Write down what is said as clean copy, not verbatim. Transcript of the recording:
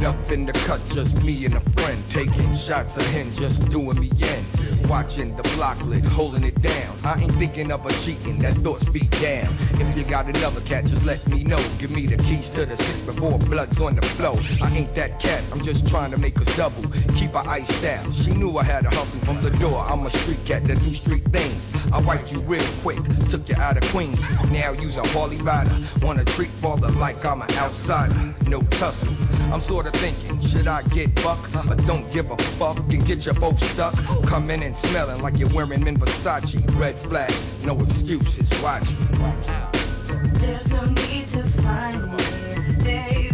up in the cut, just me and a friend. Taking shots of hen, just doing me in. Watching the block lit, holding it down. I ain't thinking of a cheating, that thoughts be damn. If you got another cat, just let me know. Give me the keys to the six before blood's on the flow. I ain't that cat, I'm just trying to make us double. Keep her iced down. She knew I had a hustle from the door. I'm a street cat that do street things. I write you real quick, took you out of Queens. Now you's a Harley rider. Wanna treat father like I'm an outsider. No tussle. I'm sorta thinking, should I get buck or don't give a fuck and get you both stuck? Coming and smelling like you're wearing men Versace. Red flag, no excuses. Watch me. There's no need to find me. Stay